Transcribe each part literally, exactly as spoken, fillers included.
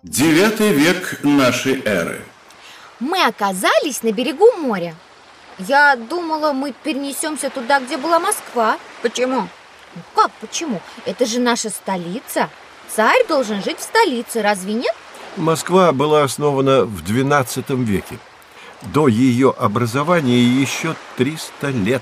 Девятый век нашей эры. Мы оказались на берегу моря. Я думала, мы перенесемся туда, где была Москва. Почему? Ну как почему? Это же наша столица. Царь должен жить в столице, разве нет? Москва была основана в двенадцатом веке. До ее образования еще триста лет.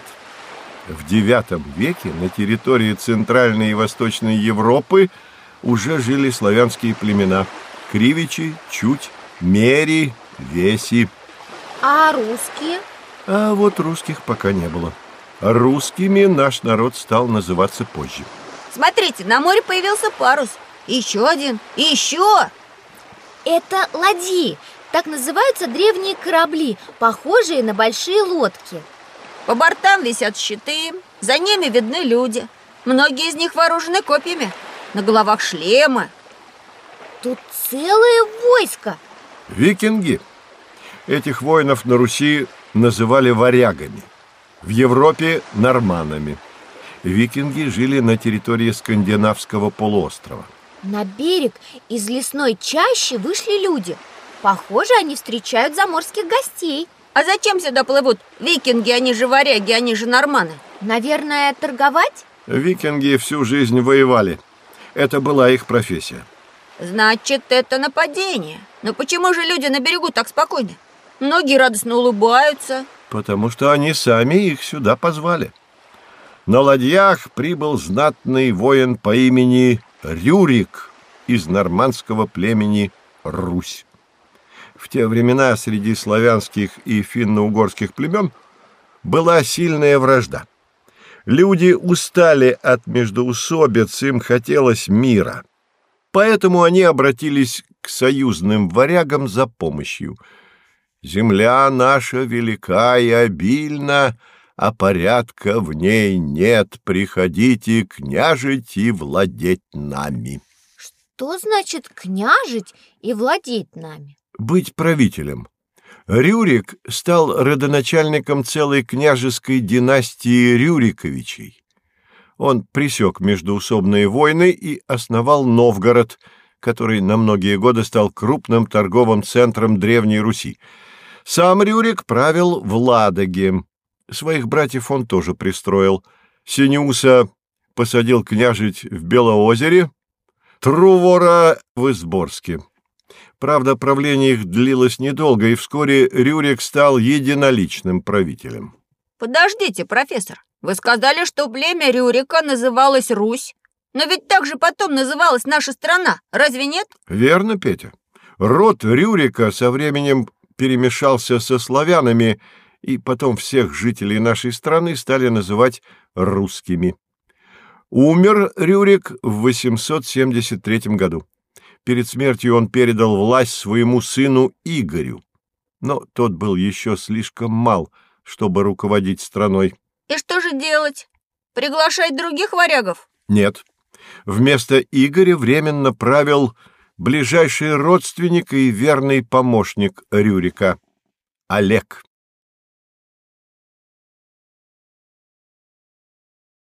В девятом веке на территории Центральной и Восточной Европы уже жили славянские племена – кривичи, чуть, мери, веси. А русские? А вот русских пока не было. Русскими наш народ стал называться позже. Смотрите, на море появился парус. Еще один, и еще. Это ладьи. Так называются древние корабли, похожие на большие лодки. По бортам висят щиты, за ними видны люди. Многие из них вооружены копьями, на головах шлемы. Тут целое войско. Викинги. Этих воинов на Руси называли варягами, в Европе – норманнами. Викинги жили на территории Скандинавского полуострова. На берег из лесной чащи вышли люди. Похоже, они встречают заморских гостей. А зачем сюда плывут викинги? Они же варяги, они же норманы. Наверное, торговать? Викинги всю жизнь воевали. Это была их профессия. Значит, это нападение. Но почему же люди на берегу так спокойны? Многие радостно улыбаются. Потому что они сами их сюда позвали. На ладьях прибыл знатный воин по имени Рюрик из нормандского племени Русь. В те времена среди славянских и финно-угорских племен была сильная вражда. Люди устали от междоусобиц, им хотелось мира. Поэтому они обратились к союзным варягам за помощью. «Земля наша велика и обильна, а порядка в ней нет. Приходите княжить и владеть нами». Что значит княжить и владеть нами? Быть правителем. Рюрик стал родоначальником целой княжеской династии Рюриковичей. Он пресек междоусобные войны и основал Новгород, который на многие годы стал крупным торговым центром Древней Руси. Сам Рюрик правил в Ладоге. Своих братьев он тоже пристроил. Синеуса посадил княжить в Белоозере, Трувора в Изборске. Правда, правление их длилось недолго, и вскоре Рюрик стал единоличным правителем. Подождите, профессор, вы сказали, что племя Рюрика называлось Русь, но ведь так же потом называлась наша страна, разве нет? Верно, Петя. Род Рюрика со временем перемешался со славянами, и потом всех жителей нашей страны стали называть русскими. Умер Рюрик в восемьсот семьдесят третьем году. Перед смертью он передал власть своему сыну Игорю, но тот был еще слишком мал, чтобы руководить страной. И что же делать? Приглашать других варягов? Нет. Вместо Игоря временно правил ближайший родственник и верный помощник Рюрика – Олег.